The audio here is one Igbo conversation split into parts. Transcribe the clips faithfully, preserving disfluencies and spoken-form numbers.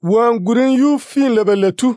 wan gurin yu fin lebeletu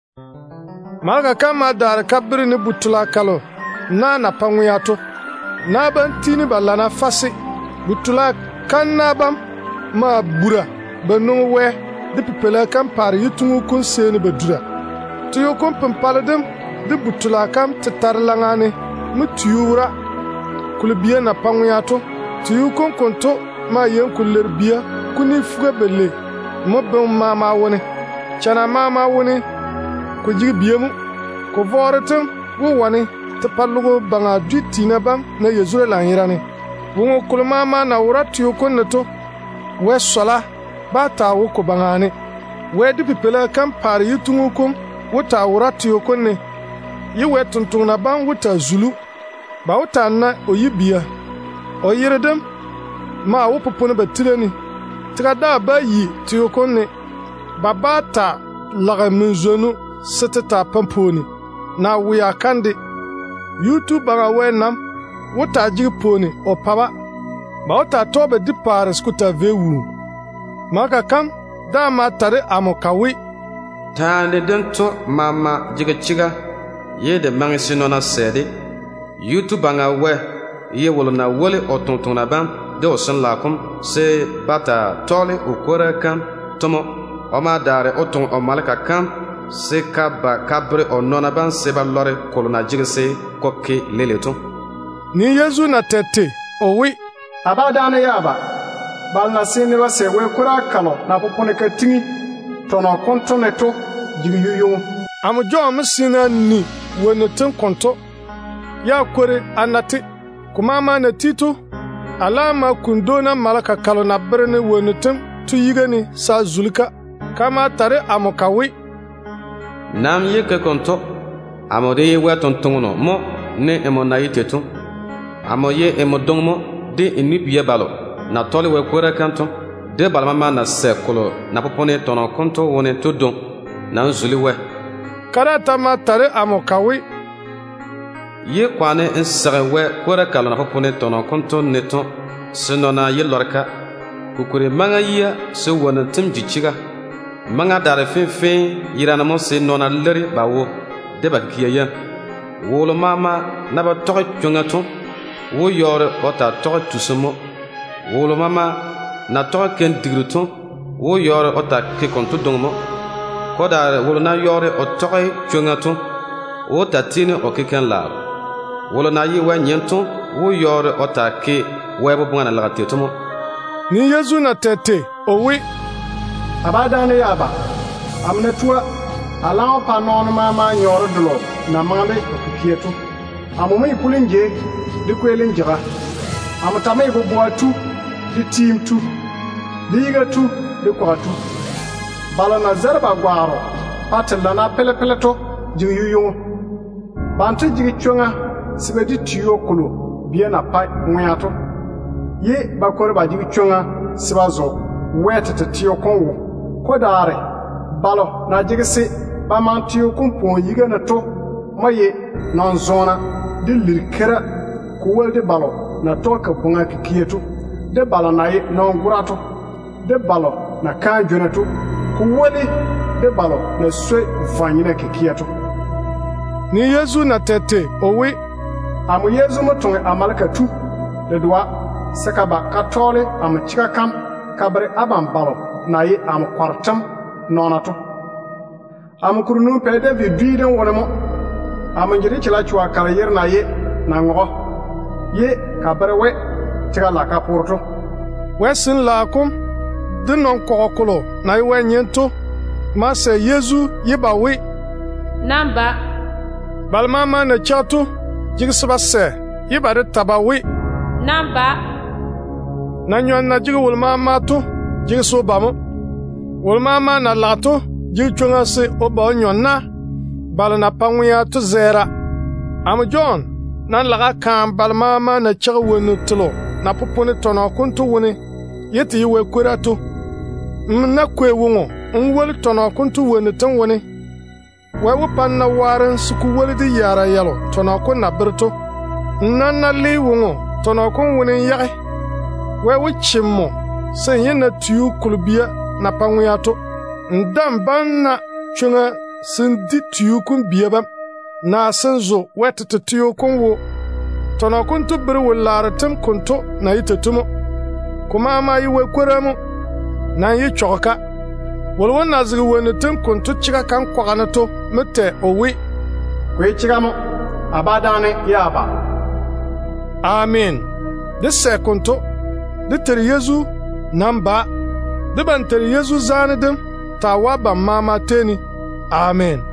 malaka kama dar kabri ni butula kalo na na panguyato na ban tini balana fasi butula kan na bam ma bura banu we de pipela kan par yutungu kun seni bedura tiyo kun pampaladem de butula kam tatarlangane mutiyura kulbiya na panguyato tiyo kun konto ma yen kullerbiya kuni fuga belle mo ben mama woni chana mama woni ko jigi biyemu ko voretum wo woni te pallugo banga dutina bam na yezura la hirane wo ko mama na urati ko neto we sola bata wo ko bangane we di pipela kan par yitungu ko wota urati ko ne yi we tuntun na ban wota zulu ba wota na oyibiya oyiredem ma wo popone batireni tiga da ba yi tiyo ko ne babata laga minzonu seteta pamponi na wuya kande YouTube baga wenam wota jigi poni o paba ba wota tobe dipare skuta vewu maka kam da ma tare amokawi tande dento mama jiga chiga ye de mangisino na sede YouTube banga we ye wolo na wole otontona bam de osun lakum se bata tole ukora kam tomo oma dare oton o malaka kam se kaba kabre o nona ban se ba lore kolona jigse kokke leleto ni Yesu na tete owi abadane yaba balna sini wa se we kura kalo na popone ka tingi tono konto neto jigi yuyu am jo msina ni wonoten konto ya kore anati kuma ma na tito alama kundona malaka kalo na brene wonoten tu yigani sa zulika kama tare amokawi nam yeke konto amode wa tontongo mo ne emo na yiteto amoye emo dongmo de enibiye balo na tole we kwera kanto de balmama na sekolo na popone tono konto woni todo na nzuli we karata ma tare amokawi ye kwane nsare we kwera kalo na popone tono konto neto sinona ye lorka kukure manga yia se wona timjichiga manga dare finfin yirana mo se nona leri bawo de bakiya wolo mama na ba to chungato wo yore ota to tusumo wolo mama na to ken digruto wo yore ota ke konto dongmo koda wolo na yore o to chungato wo tatini o ke ken la wolo na yi wa nyento wo yore ota ke webo bwana la tetumo ni Yesu na tete owi abadane yaba amna tuwa alaw pa non mama nyoro dolo na mambe okietu amumi kulinje de kwelin jira amutame bo boatu di team tu diga tu de kwatu bala na zarba gwaro patella na pele pele to jiyuyu bante jigi chonga sibedi tiyo kulo biya na pa nyato ye bakore ba jigi chonga sibazo wetete tiyo konwo kodare balo na jigisi ba man tiyo kumpo yiga na to maye non zona de lirkera ko walde balo na to ka bunga kikietu de balo na ye non gurato de balo na ka jonato ko wali de balo na swe vanyina kikietu ni Yesu na tete owi amu Yesu mutunga amalaka tu de doa sakaba katole am chika kam kabre aban balo na ye am kwartam nonato am kurunu pede vi duiden wonamo am njiri chila chwa kala yer na ye na ngo ye kabre we chika la kapurto wesin lakum dinon kokolo na ye wenyento ma se Yesu yibawi namba balmama na chatu jigsba se yibare tabawi namba na nyon na jigi wulmama to jigi so bamu wulmama na lato jigi chunga se oba nyon na bal na panwiya to zera am John nan laga kan balmama na chaga wonu tlo na popone tono kuntu woni yeti yiwe kurato mna kwe wongo nwol tono kuntu woni tan woni wewu panna waran suku wolidi yara yalo tono kun na birto nanna li wongo tono kun woni yage wewu chimmo sen yena tiyu kulbiya na panwiyato ndam ban na chunga sin di tiyu kun biyabam na sin zo wetete tiyu kun wo tono kun tubri wularatim kunto na yitetumo kuma ma yi wekweramu na yi choka walwan na zigi wenitim kunto chiga kan kwaganato mete owi kwe chigamo abadane yaba amen de se kunto de ter yezu namba de ban ter yezu zanidim ta wa ban mama teni amen